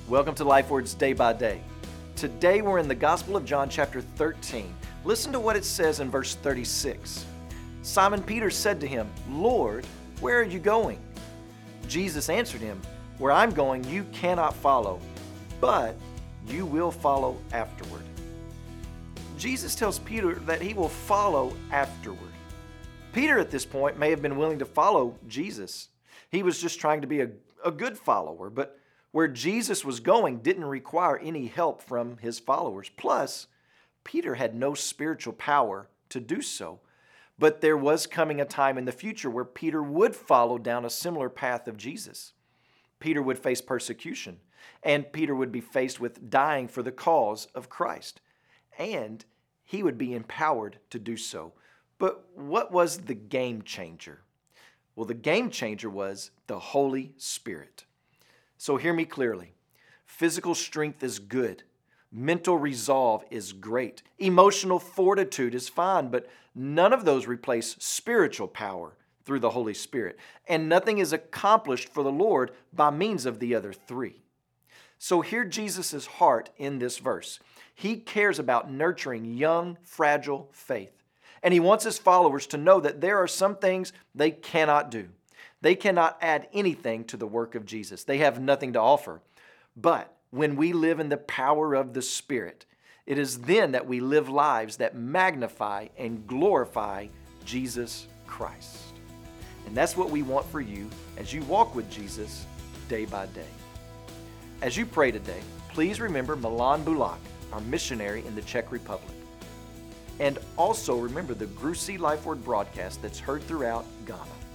Welcome to Life Words Day by Day. Today we're in the Gospel of John chapter 13. Listen to what it says in verse 36. Simon Peter said to him, "Lord, where are you going?" Jesus answered him, "Where I'm going you cannot follow, but you will follow afterward." Jesus tells Peter that he will follow afterward. Peter at this point may have been willing to follow Jesus. He was just trying to be a good follower, but where Jesus was going didn't require any help from his followers. Plus, Peter had no spiritual power to do so. But there was coming a time in the future where Peter would follow down a similar path of Jesus. Peter would face persecution, and Peter would be faced with dying for the cause of Christ. And he would be empowered to do so. But what was the game changer? Well, the game changer was the Holy Spirit. So hear me clearly. Physical strength is good. Mental resolve is great. Emotional fortitude is fine, but none of those replace spiritual power through the Holy Spirit. And nothing is accomplished for the Lord by means of the other three. So hear Jesus' heart in this verse. He cares about nurturing young, fragile faith. And he wants his followers to know that there are some things they cannot do. They cannot add anything to the work of Jesus. They have nothing to offer. But when we live in the power of the Spirit, it is then that we live lives that magnify and glorify Jesus Christ. And that's what we want for you as you walk with Jesus day by day. As you pray today, please remember Milan Bulak, our missionary in the Czech Republic. And also remember the Grusi Life Word broadcast that's heard throughout Ghana.